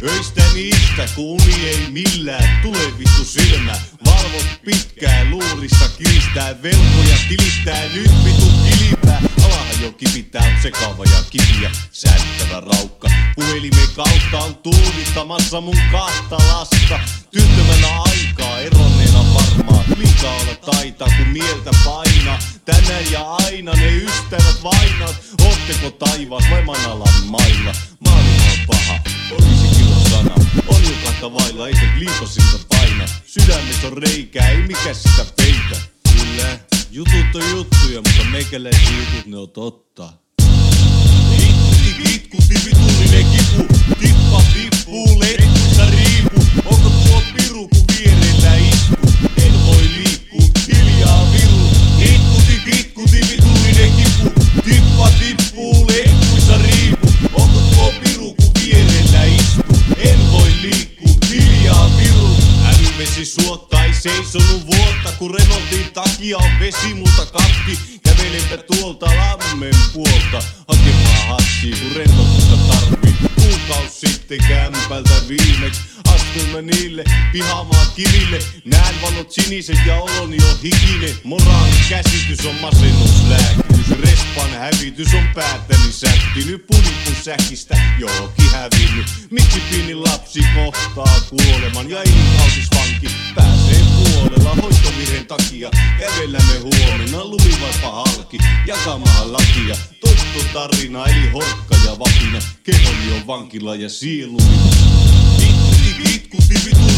Öistä niistä, kun uni ei millään tule vittu silmä. Valvot pitkään luurissa kiristää velkoja tilistää nyt vittu kilipää. Alahan jo kipitää on sekava ja kipiä säättävä raukka. Puhelimen kautta on tunnittamassa mun kahta lasta. Tyhtömällä aikaa eronneena varmaan. Liikaa olla taitaa kun mieltä painaa. Tänään ja aina ne ystävät vainat. Ootteko taivaas vai manalan mailla? Maailma on paha, olisi kilo sana. On jo kahta vailla, eikä gliikosilta paina. Sydämessä on reikää, ei mikä sitä peitä. Kyllä, jutut on juttuja, mutta meikäläisen jutut ne on totta. Kitkuti vitullinen kipu, tippa tippuu, letkussa riipu. Onko tuo piru kun vierellä isku? En voi liikkuu, hiljaa viru. Kitkuti vitullinen kipu, tippa tippuu, letkuissa riipu. Onko tuo piru kun vierellä isku? En voi liikkuu, hiljaa viru. Älyvesi suotta ei seisonut vuotta, kun remontin takia on vesi multa katki. Kävelenpä tuolta lammen puolta, hakemaan hatsia kun rentoutusta tarvii. Kuukaus sitten kämpältä viimeks, astuin mä niille pihamaan kiville. Näen valot siniset ja oloni on hikinen. Moraalikäsitys on masennuslääkitys, respan hävitys on päätäni sättinyt. Pudipun säkistä johonkin hävinnyt. Miksi pieni lapsi kohtaa kuoleman ja elinkautisvanki pääsee puolella hoitovirheen takia? Kävellämme huomenna lumivaipa halki jakamaan lakia. Tuttu tarina eli horkka ja vapina. Kehoni on vankila ja sieluni. Kitkuti vitu